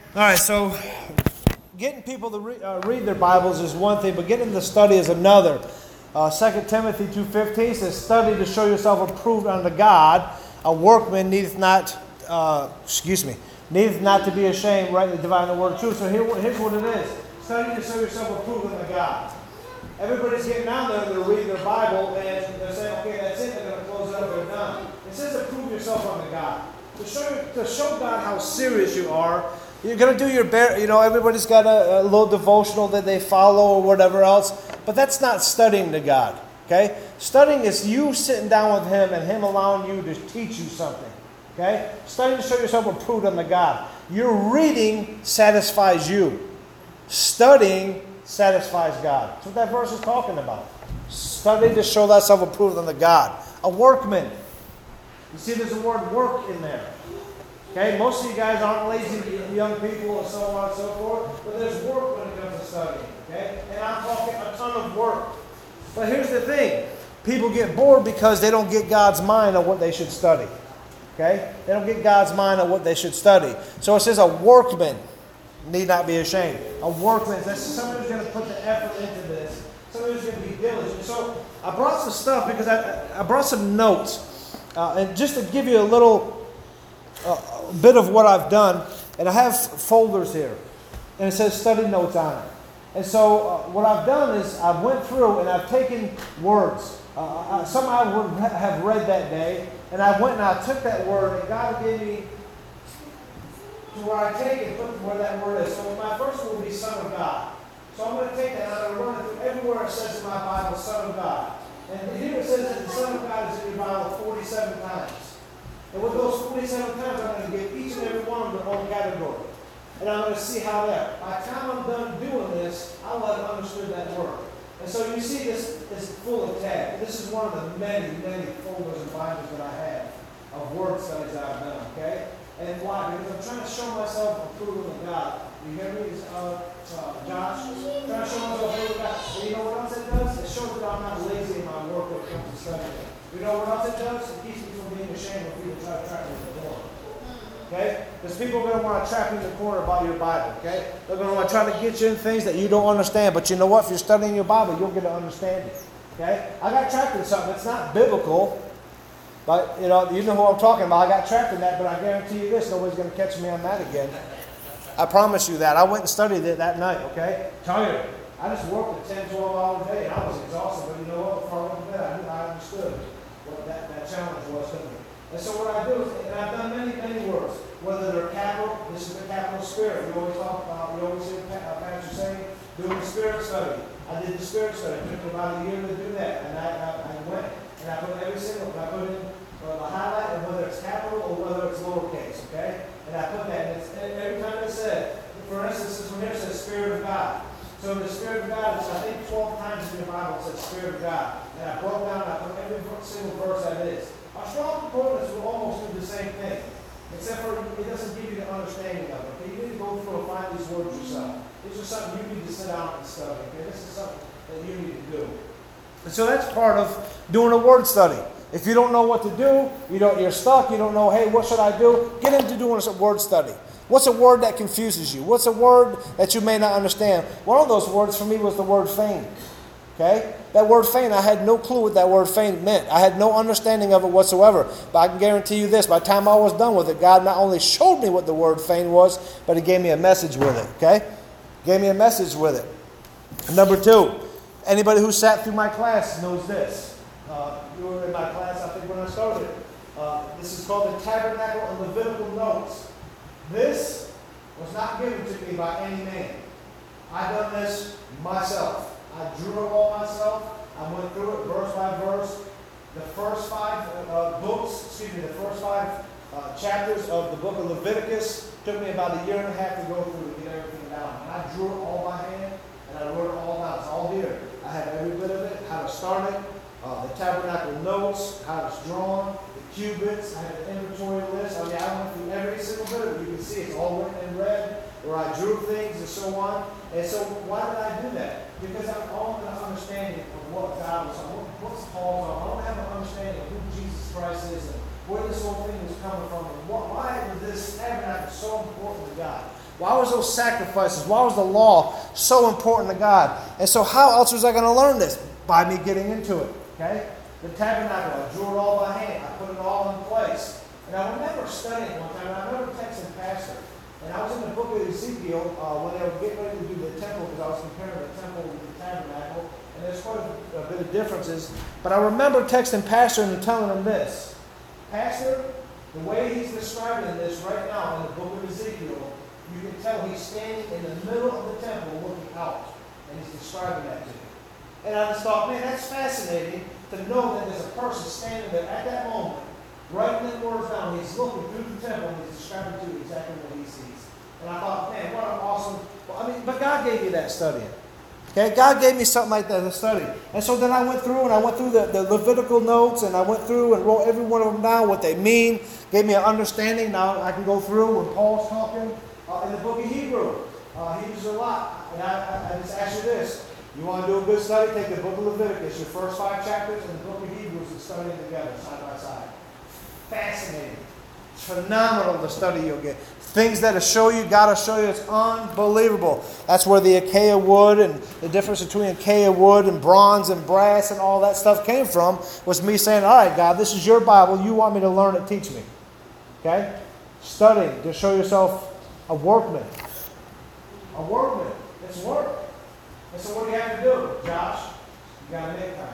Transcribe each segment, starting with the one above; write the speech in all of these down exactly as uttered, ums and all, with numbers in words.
All right, so getting people to re- uh, read their Bibles is one thing, but getting them to study is another. Uh, Second Timothy two fifteen says, "Study to show yourself approved unto God. A workman needeth not, uh, excuse me, needeth not to be ashamed, rightly dividing the word of truth." So here, here's what it is: study to show yourself approved unto God. Everybody's getting out there and they're reading their Bible and they're saying, "Okay, that's it." They're going to close it up. They're done. It says, "Approve yourself unto God." To show to show God how serious you are. You're going to do your bare, you know, everybody's got a, a little devotional that they follow or whatever else, but that's not studying to God, okay? Studying is you sitting down with Him and Him allowing you to teach you something, okay? Studying to show yourself approved unto God. Your reading satisfies you. Studying satisfies God. That's what that verse is talking about. Study to show thyself approved unto God. A workman. You see there's a word work in there. Okay, most of you guys aren't lazy young people and so on and so forth, but there's work when it comes to studying. Okay, and I'm talking a ton of work. But here's the thing: people get bored because they don't get God's mind on what they should study. Okay, they don't get God's mind on what they should study. So it says a workman need not be ashamed. A workman, that's somebody who's going to put the effort into this. Somebody who's going to be diligent. So I brought some stuff because I I brought some notes, uh, and just to give you a little. Uh, a bit of what I've done, and I have folders here, and it says study notes on it. And so uh, what I've done is I went through and I've taken words. Uh, some I would have read that day, and I went and I took that word, and God gave me to where I take it, put where that word is. So my first one will be Son of God. So I'm going to take that and I'm going to run it through everywhere it says in my Bible, Son of God. And here it says that the Son of God is in your Bible forty-seven times. And with those forty-seven times, I'm going to give each and every one of their own category. And I'm going to see how that, by the time I'm done doing this, I'll have understood that word. And so you see this is full of tabs. This is one of the many, many folders and binders that I have of word studies that I've done, okay? And why? Because I'm trying to show myself approval of God. You hear me, uh, uh, Josh? I'm trying to show myself approval of God. And you know what else it does? It shows that I'm not lazy in my work when it comes to studying. You know what else it does? It keeps me from being ashamed when people try to trap me in the corner. Okay? Because people are going to want to trap you in the corner about your Bible. Okay? They're going to want to try to get you in things that you don't understand. But you know what? If you're studying your Bible, you'll get to understand it. Okay? I got trapped in something. It's not biblical. But, you know, you know who I'm talking about. I got trapped in that, but I guarantee you this. Nobody's going to catch me on that again. I promise you that. I went and studied it that night. Okay? Tired. I just worked a ten, twelve hour day, and I was exhausted. But you know what? Before I went to bed, I knew I understood what that, that challenge was to me. And so what I do is, and I've done many, many words, whether they're capital, this is the capital spirit. We always talk about, we always hear uh, Pastor saying, doing the spirit study. I did the spirit study. It took me about a year to do that. And I, I, I went, and I put every single, I put in uh, the highlight of whether it's capital or whether it's lowercase, okay? And I put that, and, it's, and every time it said, for instance, this one here says Spirit of God. So the Spirit of God is, I think, twelve times in the Bible it says Spirit of God. And I broke down, I put every single verse that is. Our strong concordance will almost do the same thing, except for it doesn't give you the understanding of it. Okay? You need to go through and find these words yourself. These are something you need to sit down and study. Okay? This is something that you need to do. And so that's part of doing a word study. If you don't know what to do, you don't, you're stuck, you don't know, hey, what should I do? Get into doing a word study. What's a word that confuses you? What's a word that you may not understand? One of those words for me was the word feign. Okay? That word feign, I had no clue what that word feign meant. I had no understanding of it whatsoever. But I can guarantee you this, by the time I was done with it, God not only showed me what the word feign was, but He gave me a message with it. Okay? Gave me a message with it. Number two, anybody who sat through my class knows this. Uh, you were in my class, I think, when I started. Uh, this is called the Tabernacle and Levitical Notes. This was not given to me by any man. I done this myself. I drew it all myself. I went through it verse by verse. The first five uh, books, excuse me, the first five uh, chapters of the book of Leviticus took me about a year and a half to go through to get everything down. And I drew it all by hand, and I wrote it all down. It's all here. I have every bit of it, how to start it, uh, the tabernacle notes, how it's drawn, cubits, I have an inventory list. I mean, I went through every single bit of it. You can see it's all written in red, where I drew things and so on. And so why did I do that? Because I want an understanding of what God was on. What's Paul's on? I want to have an understanding of who Jesus Christ is and where this whole thing was coming from and why was this tabernacle so important to God. Why was those sacrifices, why was the law so important to God? And so how else was I going to learn this? By me getting into it. Okay? The tabernacle, I drew it all by hand. I put it all in place. And I remember studying one time, and I remember texting Pastor. And I was in the book of Ezekiel uh, when they were getting ready to do the temple, because I was comparing the temple with the tabernacle. And there's quite a, a bit of differences. But I remember texting Pastor and telling him this. Pastor, the way he's describing this right now in the book of Ezekiel, you can tell he's standing in the middle of the temple looking out. And he's describing that to you. And I just thought, man, that's fascinating to know that there's a person standing there at that moment, writing the words down. He's looking through the temple and he's describing to you exactly what he sees. And I thought, man, what an awesome. Well, I mean, but God gave me that studying. Okay, God gave me something like that to study. And so then I went through and I went through the, the Levitical notes and I went through and wrote every one of them down, what they mean, gave me an understanding. Now I can go through when Paul's talking uh, in the book of Hebrew. Uh, Hebrews a lot. And I, I, I just ask you this. You want to do a good study? Take the book of Leviticus, your first five chapters, and the book of Hebrews, and study them together, side by side. Fascinating. It's phenomenal the study you'll get. Things that'll show you, God will show you. It's unbelievable. That's where the Acacia wood and the difference between Acacia wood and bronze and brass and all that stuff came from, was me saying, all right, God, this is your Bible. You want me to learn it, teach me. Okay? Studying to show yourself a workman. A workman. It's work. And so what do you have to do, Josh? You got to make time.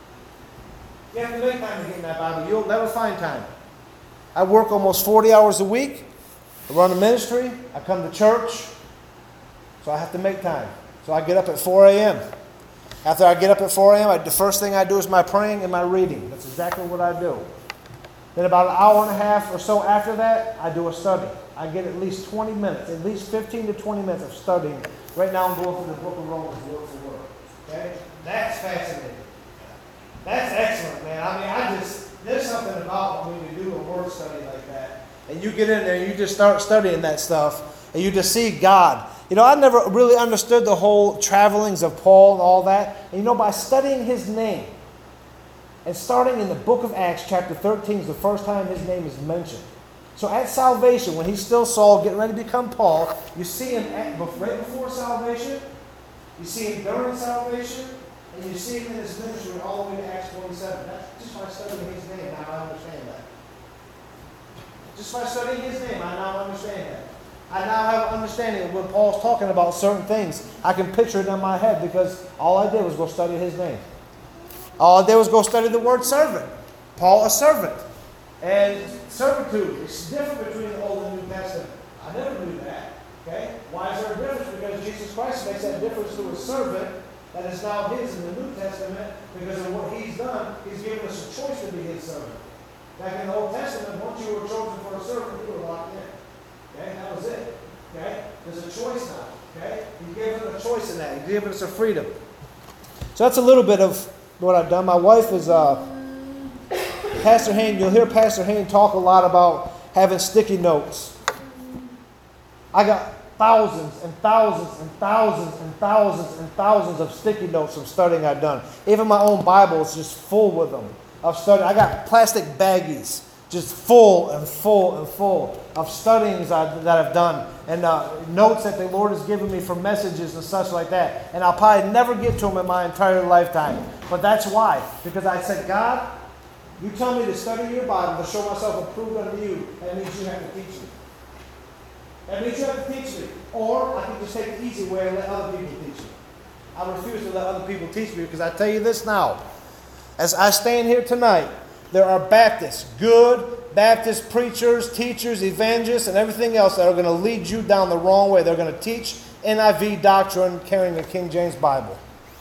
You have to make time to get in that Bible. You'll never find time. I work almost forty hours a week. I run a ministry. I come to church. So I have to make time. So I get up at four a.m. After I get up at four a.m., I, the first thing I do is my praying and my reading. That's exactly what I do. Then about an hour and a half or so after that, I do a study. I get at least twenty minutes, at least fifteen to twenty minutes of studying. Right now I'm going through the book of Romans, word for word. Okay? That's fascinating. That's excellent, man. I mean, I just, there's something about when you do a word study like that, and you get in there and you just start studying that stuff, and you just see God. You know, I never really understood the whole travelings of Paul and all that. And you know, by studying his name, and starting in the book of Acts, chapter thirteen is the first time his name is mentioned. So at salvation, when he's still Saul, getting ready to become Paul, you see him at, right before salvation, you see him during salvation, and you see him in his ministry all the way to Acts twenty-seven. That's just by studying his name, now I understand that. Just by studying his name, I now understand that. I now have an understanding of when Paul's talking about certain things. I can picture it in my head because all I did was go study his name. All I did was go study the word servant. Paul, a servant. And servitude is different between the Old and New Testament. I never knew that. Okay? Why is there a difference? Because Jesus Christ makes that difference to a servant that is now his in the New Testament because of what he's done. He's given us a choice to be his servant. Back in the Old Testament, once you were chosen for a servant, you were locked in. Okay? That was it. Okay? There's a choice now. Okay? He's given us a choice in that. He's given us a freedom. So that's a little bit of what I've done. My wife is uh, Pastor Hayne. You'll hear Pastor Hayne talk a lot about having sticky notes. I got thousands and thousands and thousands and thousands and thousands of sticky notes from studying I've done. Even my own Bible is just full with them of studying. I got plastic baggies just full and full and full of studyings I, that I've done and uh, notes that the Lord has given me for messages and such like that. And I'll probably never get to them in my entire lifetime. But that's why. Because I said, God, you tell me to study your Bible to show myself approved unto you. That means you have to teach me. That means you have to teach me. Or I can just take the easy way and let other people teach me. I refuse to let other people teach me because I tell you this now. As I stand here tonight, there are Baptists, good Baptist preachers, teachers, evangelists, and everything else that are going to lead you down the wrong way. They're going to teach N I V doctrine carrying the King James Bible.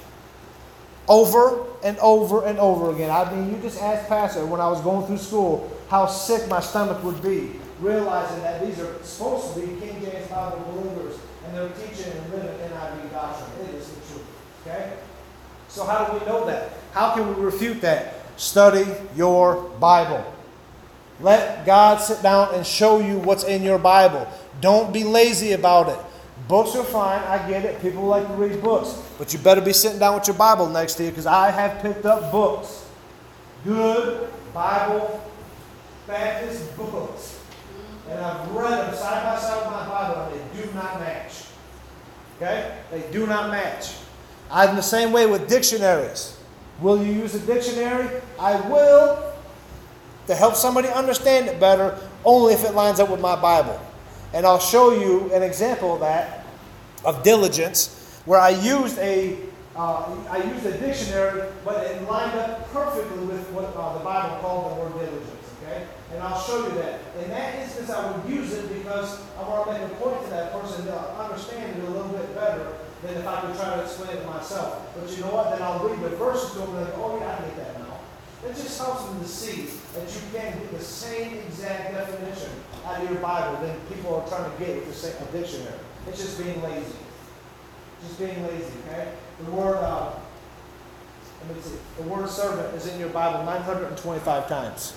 Over and over and over again. I mean, you just asked Pastor when I was going through school how sick my stomach would be, realizing that these are supposed to be King James Bible believers, and they're teaching and living N I V doctrine. It is the truth. Okay? So how do we know that? How can we refute that? Study your Bible. Let God sit down and show you what's in your Bible. Don't be lazy about it. Books are fine. I get it. People like to read books. But you better be sitting down with your Bible next to you because I have picked up books. Good Bible Baptist books. And I've read them side by side with my Bible, and they do not match. Okay? They do not match. I'm the same way with dictionaries. Will you use a dictionary? I will, to help somebody understand it better, only if it lines up with my Bible. And I'll show you an example of that, of diligence, where I used a uh, I used a dictionary, but it lined up perfectly with what uh, the Bible called the word diligence. Okay, and I'll show you that. In that instance, I would use it because I want to make a point to that person to understand it a little bit better than if I could try to explain it myself. But you know what? Then I'll read the verses to them and go, oh yeah, I get that now. It just helps them to see that you can get the same exact definition out of your Bible than people are trying to get with the same dictionary. It's just being lazy. Just being lazy, okay? The word, uh, let me see, the word servant is in your Bible nine hundred twenty-five times.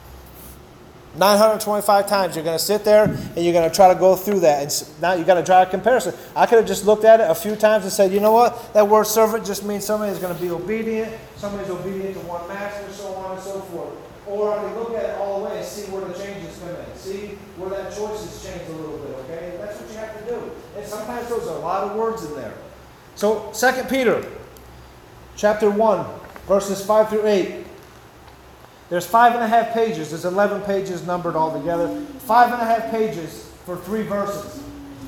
nine hundred twenty-five times you're going to sit there and you're going to try to go through that. And now you've got to draw a comparison. I could have just looked at it a few times and said, you know what? That word servant just means somebody is going to be obedient. Somebody's obedient to one master, so on and so forth. Or I could look at it all the way and see where the changes come in. See where that choice has changed a little bit, okay? That's what you have to do. And sometimes there's a lot of words in there. So Second Peter chapter one, verses five through eight. There's five and a half pages. There's eleven pages numbered altogether. Five and a half pages for three verses.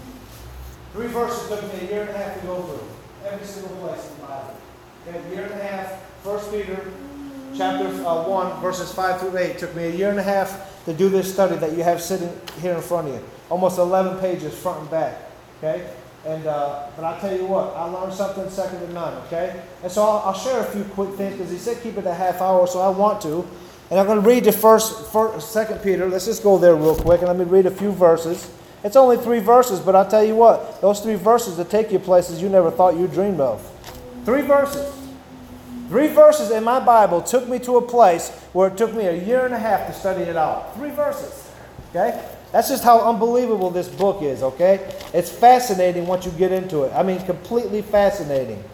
Three verses took me a year and a half to go through. Every single place in the Bible. Okay, a year and a half. First Peter chapter uh, one, verses five through eight. Took me a year and a half to do this study that you have sitting here in front of you. Almost eleven pages front and back. Okay? And uh, but I'll tell you what, I learned something second to none. Okay? And so I'll, I'll share a few quick things because he said keep it a half hour, so I want to. And I'm going to read the first, first, Second Peter. Let's just go there real quick, and let me read a few verses. It's only three verses, but I'll tell you what, those three verses will take you places you never thought you dreamed of. Three verses. Three verses in my Bible took me to a place where it took me a year and a half to study it out. Three verses. Okay? That's just how unbelievable this book is, okay? It's fascinating once you get into it. I mean, completely fascinating.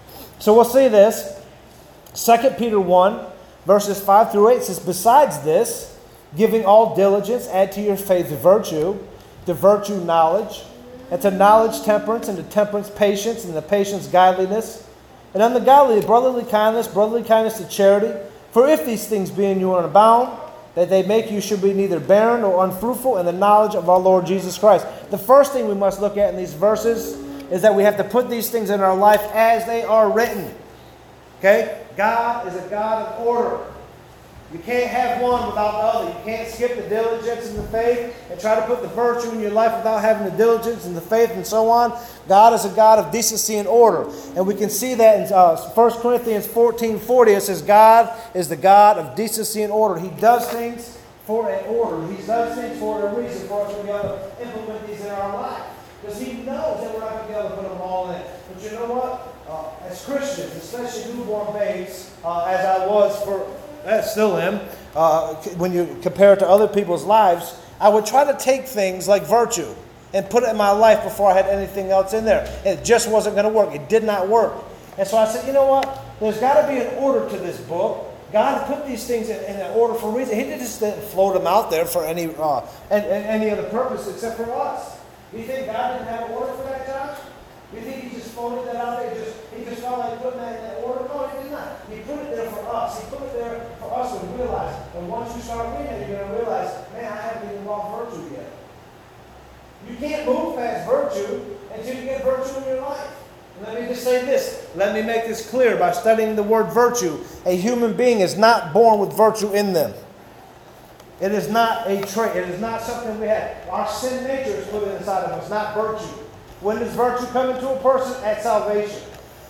So we'll see this. Second Peter one, verses five through eight says, besides this, giving all diligence, add to your faith virtue, to virtue knowledge, and to knowledge temperance, and to temperance patience, and to patience godliness, and unto godliness brotherly kindness, brotherly kindness to charity. For if these things be in you and abound, that they make you should be neither barren or unfruitful in the knowledge of our Lord Jesus Christ. The first thing we must look at in these verses is that we have to put these things in our life as they are written. Okay? God is a God of order. You can't have one without the other. You can't skip the diligence and the faith and try to put the virtue in your life without having the diligence and the faith and so on. God is a God of decency and order. And we can see that in uh, First Corinthians fourteen forty. It says God is the God of decency and order. He does things for an order. He does things for a reason for us to be able to implement these in our life. Because He knows that we're not going to be able to put them all in. But you know what? Uh, as Christians, especially newborn babes, uh, as I was for... I still am. Uh, when you compare it to other people's lives, I would try to take things like virtue and put it in my life before I had anything else in there. It just wasn't going to work. It did not work. And so I said, you know what? There's got to be an order to this book. God put these things in, in an order for a reason. He didn't just float them out there for any uh, and, and any other purpose except for us. You think God didn't have an order for that, Josh? You think He just floated that out there? Just He just felt like putting that in that order? No, He did not. He put it there for us. He put it there for us to realize. And once you start reading it, you're going to realize, man, I haven't even involved virtue yet. You can't move past virtue until you get virtue in your life. And let me just say this. Let me make this clear by studying the word virtue. A human being is not born with virtue in them. It is not a trait. It is not something we have. Our sin nature is put inside of us, not virtue. When does virtue come into a person? At salvation.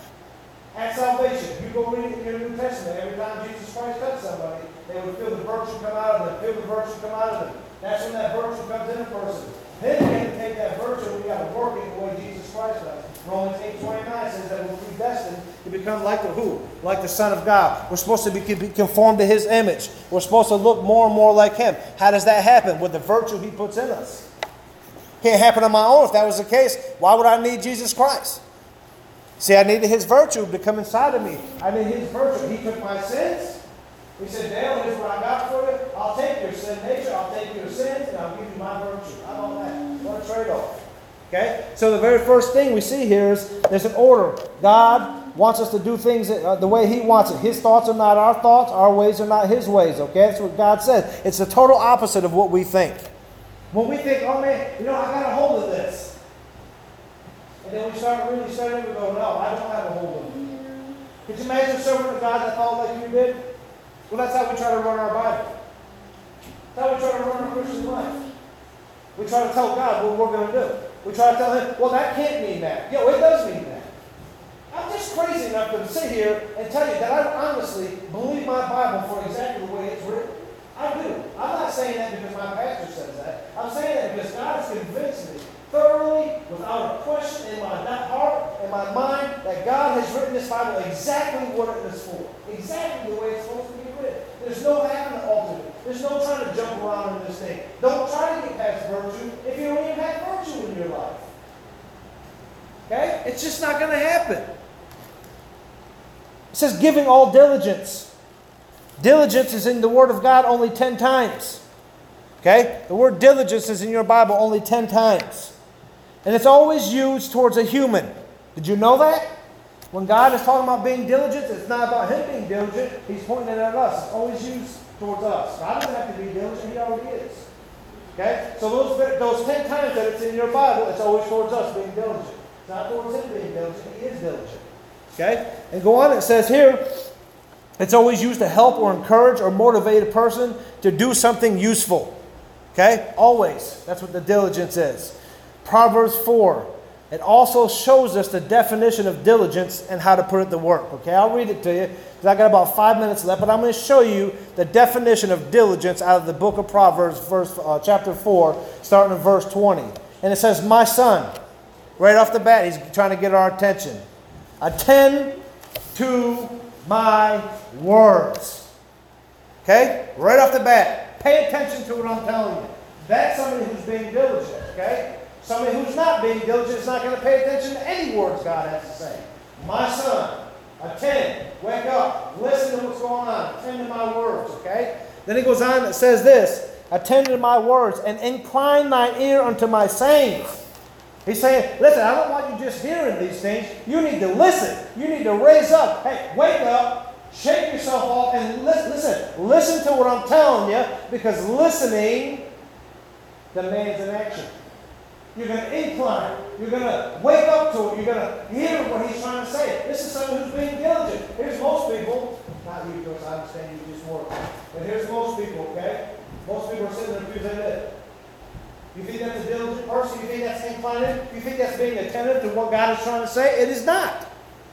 At salvation. You go read it in your New Testament. Every time Jesus Christ touched somebody, they would feel the virtue come out of them. Feel the virtue come out of them. That's when that virtue comes in a person. Then we have to take that virtue and we got to work it the way Jesus Christ does. Romans eight twenty-nine says that we're predestined to become like the who? Like the Son of God. We're supposed to be, be conformed to His image. We're supposed to look more and more like Him. How does that happen? With the virtue He puts in us. Can't happen on my own. If that was the case, why would I need Jesus Christ? See, I needed His virtue to come inside of me. I need His virtue. He took my sins He said, Dale, here's what I got for you. I'll take your sin nature, I'll take your sins, and I'll give you my virtue. How about that? What a trade-off. Okay? So the very first thing we see here is there's an order. God wants us to do things uh, the way He wants it. His thoughts are not our thoughts. Our ways are not His ways. Okay? That's what God says. It's the total opposite of what we think. When we think, oh man, you know, I got a hold of this. And then we start really studying and go, no, I don't have a hold of it. Could you imagine serving a God that thought like you did? Well, that's how we try to run our Bible. That's how we try to run our Christian life. We try to tell God what we're going to do. We try to tell Him, well, that can't mean that. Yeah, well, it does mean that. I'm just crazy enough to sit here and tell you that I honestly believe my Bible for exactly the way it's written. I do. I'm not saying that because my pastor says that. I'm saying that because God has convinced me thoroughly, without a question in my heart and my mind, that God has written this Bible exactly what it is for. Exactly the way it's supposed to be written. There's no having to alter it. There's no trying to jump around in this thing. Don't try to get past virtue if you don't even have virtue in your life. Okay? It's just not going to happen. It says giving all diligence. Diligence is in the Word of God only ten times. Okay? The word diligence is in your Bible only ten times. And it's always used towards a human. Did you know that? When God is talking about being diligent, it's not about Him being diligent. He's pointing it at us. It's always used towards us. God doesn't have to be diligent. He already is. Okay? So those, those ten times that it's in your Bible, it's always towards us being diligent. It's not towards Him being diligent. He is diligent. Okay? And go on, it says here, it's always used to help or encourage or motivate a person to do something useful. Okay? Always. That's what the diligence is. Proverbs four. It also shows us the definition of diligence and how to put it to work. Okay? I'll read it to you because I got about five minutes left, but I'm going to show you the definition of diligence out of the book of Proverbs, verse, uh, chapter four, starting in verse twenty. And it says, my son, right off the bat, he's trying to get our attention. Attend to my words. Okay? Right off the bat. Pay attention to what I'm telling you. That's somebody who's being diligent. Okay? Somebody who's not being diligent is not going to pay attention to any words God has to say. My son, attend. Wake up. Listen to what's going on. Attend to my words. Okay? Then he goes on and says this. Attend to my words and incline thine ear unto my sayings. He's saying, listen, I don't want you just hearing these things. You need to listen. You need to raise up. Hey, wake up, shake yourself off, and listen. Listen, listen to what I'm telling you, because listening demands an action. You're going to incline. You're going to wake up to it. You're going to hear what he's trying to say. This is someone who's being diligent. Here's most people. Not you, because I understand you just work. But here's most people, okay? Most people are sitting there because they live. You think that's a diligent person? You think that's inclining? You think that's being attentive to what God is trying to say? It is not.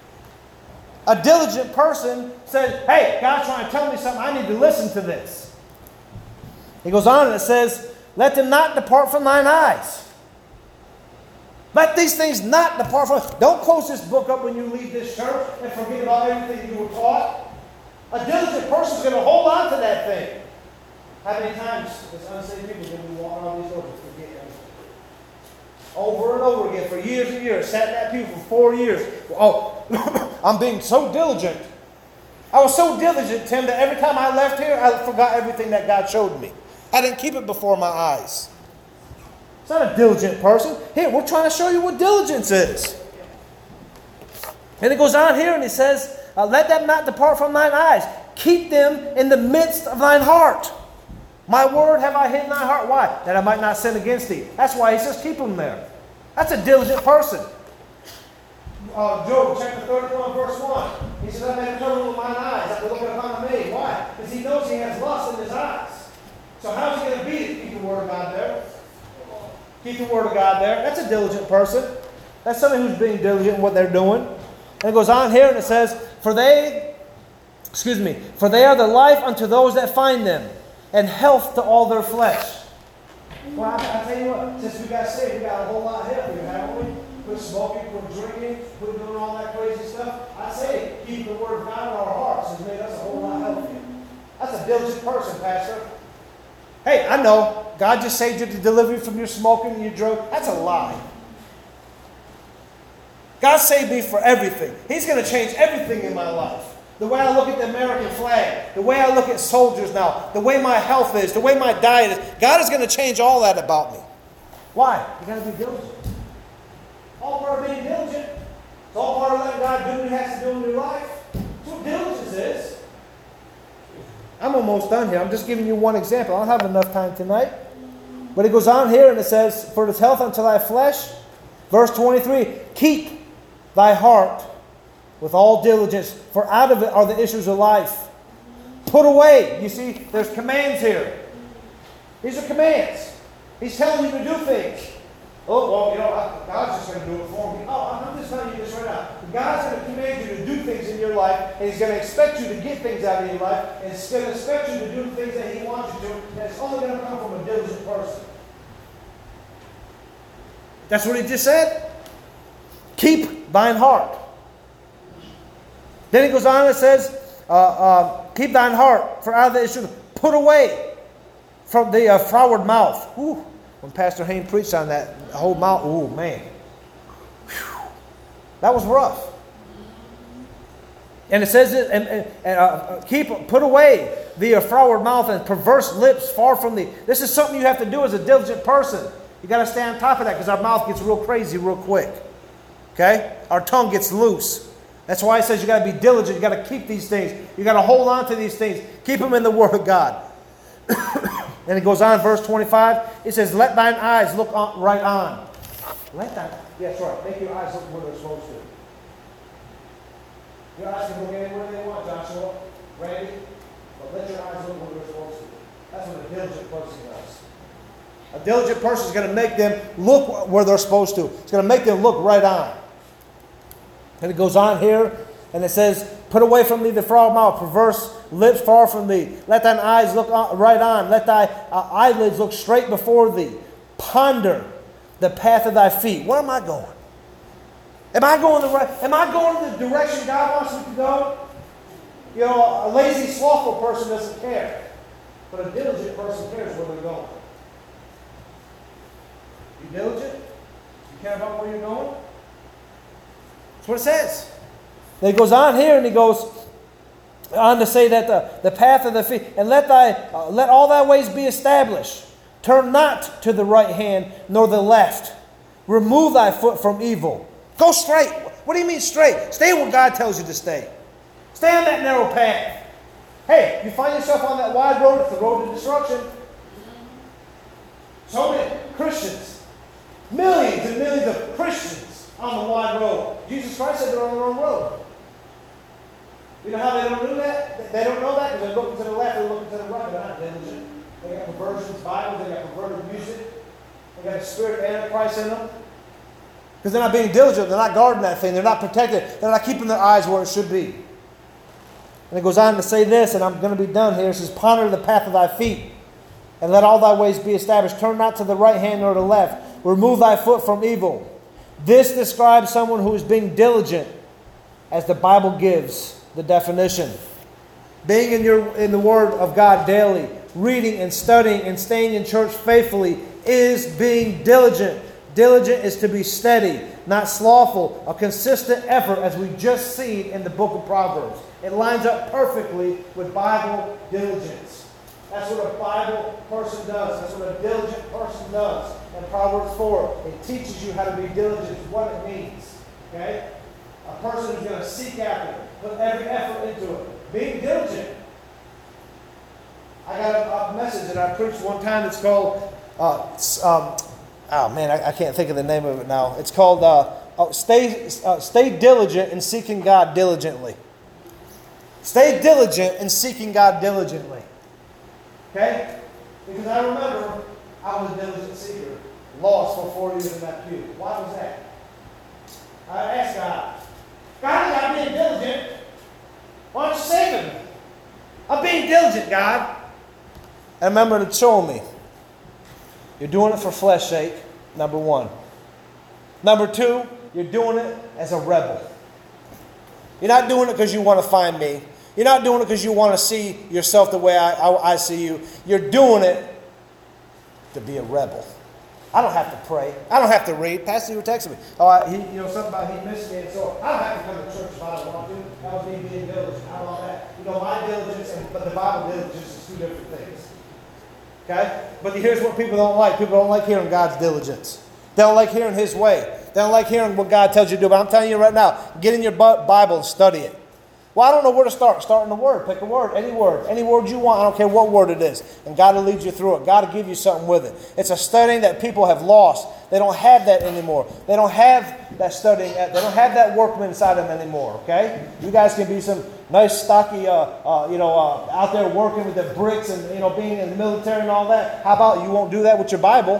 A diligent person says, hey, God's trying to tell me something. I need to listen to this. He goes on and it says, let them not depart from thine eyes. Let these things not depart from. Don't close this book up when you leave this church and forget about everything you were taught. A diligent person is going to hold on to that thing. How many times as unsaved people did we walk around these doors and forget everything? Over and over again for years and years. Sat in that pew for four years. Oh, I'm being so diligent. I was so diligent, Tim, that every time I left here, I forgot everything that God showed me. I didn't keep it before my eyes. It's not a diligent person. Here, we're trying to show you what diligence is. And it goes on here and it says, uh, let them not depart from thine eyes. Keep them in the midst of thine heart. My word have I hid in thy heart. Why? That I might not sin against thee. That's why he says keep them there. That's a diligent person. Uh, Job chapter thirty-one verse one. He says, I made a covenant with mine eyes that will look upon me. Why? Because he knows he has lust in his eyes. So how's he going to beat it? Keep the word of God there. Keep the word of God there. That's a diligent person. That's somebody who's being diligent in what they're doing. And it goes on here and it says, For they, excuse me, for they are the life unto those that find them, and health to all their flesh. Well, I, I tell you what, since we got saved, we got a whole lot healthier, haven't we? Quit smoking, quit drinking, quit doing all that crazy stuff. I say, keep the word of God in our hearts has made us a whole lot healthier. That's a diligent person, Pastor. Hey, I know, God just saved you to deliver you from your smoking and your drug. That's a lie. God saved me for everything. He's going to change everything in my life. The way I look at the American flag, the way I look at soldiers now, the way my health is, the way my diet is. God is going to change all that about me. Why? You got to be diligent. All part of being diligent. It's all part of letting God do what He has to do in your life. That's what diligence is. I'm almost done here. I'm just giving you one example. I don't have enough time tonight. But it goes on here and it says, for it is health unto thy flesh. Verse twenty-three, keep thy heart with all diligence, for out of it are the issues of life. Put away. You see, there's commands here. These are commands. He's telling you to do things. Oh, well, you know, God's just going to do it for me. Oh, I'm just telling you this right now. God's going to command you to do things in your life, and He's going to expect you to get things out of your life, and He's going to expect you to do things that He wants you to, and it's only going to come from a diligent person. That's what He just said. Keep thine heart. Then He goes on and says, uh, uh, keep thine heart, for out of the issue, put away from the uh, froward mouth. Ooh. When Pastor Hayne preached on that whole mouth, ooh, man. Whew. That was rough. And it says, it, and, and, and uh, keep, put away the uh, froward mouth and perverse lips far from thee. This is something you have to do as a diligent person. You got to stay on top of that because our mouth gets real crazy real quick. Okay? Our tongue gets loose. That's why it says you got to be diligent. You got to keep these things. You got to hold on to these things. Keep them in the Word of God. And it goes on, verse twenty-five. It says, let thine eyes look on, right on. Let thine, yes, right. Make your eyes look where they're supposed to. Your eyes can look anywhere they want, Joshua. Randy. But let your eyes look where they're supposed to. That's what a diligent person does. A diligent person is going to make them look where they're supposed to. It's going to make them look right on. And it goes on here, and it says, put away from thee the froward mouth, perverse lips far from thee. Let thine eyes look on, right on. Let thy uh, eyelids look straight before thee. Ponder the path of thy feet. Where am I going? Am I going the right? Am I going in the direction God wants me to go? You know, a lazy, slothful person doesn't care, but a diligent person cares where they're going. You diligent? You care about where you're going? That's what it says. Then he goes on here and he goes on to say that the, the path of the feet, and let thy uh, let all thy ways be established. Turn not to the right hand nor the left. Remove thy foot from evil. Go straight. What do you mean straight? Stay where God tells you to stay. Stay on that narrow path. Hey, you find yourself on that wide road, it's the road to destruction. So many Christians, millions and millions of Christians on the wide road. Jesus Christ said they're on the wrong road. You know how they don't do that? They don't know that because they're looking to the left, they're looking to the right. They're not diligent. They got perversions, Bibles, they got perverted music. They got a spirit of Antichrist in them. Because they're not being diligent, they're not guarding that thing, they're not protected, they're not keeping their eyes where it should be. And it goes on to say this, and I'm going to be done here. It says, ponder the path of thy feet, and let all thy ways be established. Turn not to the right hand nor the left. Remove thy foot from evil. This describes someone who is being diligent, as the Bible gives the definition. Being in your in the Word of God daily, reading and studying and staying in church faithfully is being diligent. Diligent is to be steady, not slothful, a consistent effort, as we just seen in the book of Proverbs. It lines up perfectly with Bible diligence. That's what a Bible person does. That's what a diligent person does. In Proverbs four, it teaches you how to be diligent, what it means. Okay? A person who's going to seek after it, put every effort into it. Being diligent. I got a, a message that I preached one time. It's called, uh, um, oh man, I, I can't think of the name of it now. It's called uh, oh, stay, uh, stay diligent in seeking God diligently. Stay diligent in seeking God diligently. Okay? Because I remember I was a diligent seeker, lost for four years in that pew. Why was that? I asked God, God, I'm being diligent. Why aren't you saving me? I'm being diligent, God. And I remember it showing me, you're doing it for flesh sake, number one. Number two, you're doing it as a rebel. You're not doing it because you want to find me. You're not doing it because you want to see yourself the way I, I, I see you. You're doing it to be a rebel. I don't have to pray. I don't have to read. Pastor, you were texting me. Oh, I, he, you know, something about he missed me, and so I don't have to come to church if I don't want to. That was me being diligent. How about that? You know, my diligence and but the Bible diligence is two different things. Okay? But here's what people don't like. People don't like hearing God's diligence. They don't like hearing His way. They don't like hearing what God tells you to do. But I'm telling you right now, get in your Bible and study it. Well, I don't know where to start. Start in the Word. Pick a word. Any word. Any word you want. I don't care what word it is. And God will lead you through it. God will give you something with it. It's a studying that people have lost. They don't have that anymore. They don't have that studying. They don't have that workman inside them anymore. Okay? You guys can be some nice, stocky, uh, uh, you know, uh, out there working with the bricks and, you know, being in the military and all that. How about you won't do that with your Bible?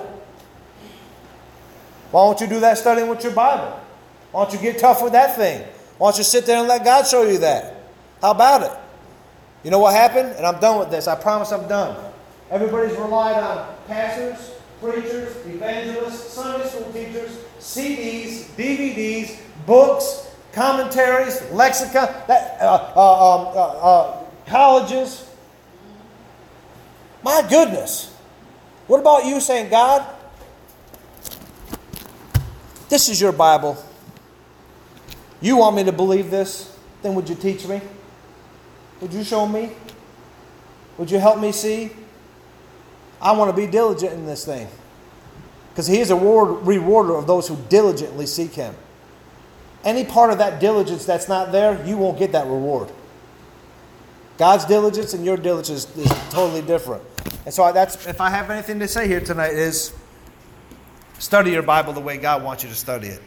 Why won't you do that studying with your Bible? Why don't you get tough with that thing? Why don't you sit there and let God show you that? How about it? You know what happened? And I'm done with this. I promise I'm done. Everybody's relied on pastors, preachers, evangelists, Sunday school teachers, C Ds, D V Ds, books, commentaries, lexicon, that, uh, uh, um, uh, uh, colleges. My goodness. What about you saying, God, this is your Bible. You want me to believe this? Then would you teach me? Would you show me? Would you help me see? I want to be diligent in this thing. Because He is a rewarder of those who diligently seek Him. Any part of that diligence that's not there, you won't get that reward. God's diligence and your diligence is totally different. And so that's, if I have anything to say here tonight, is study your Bible the way God wants you to study it.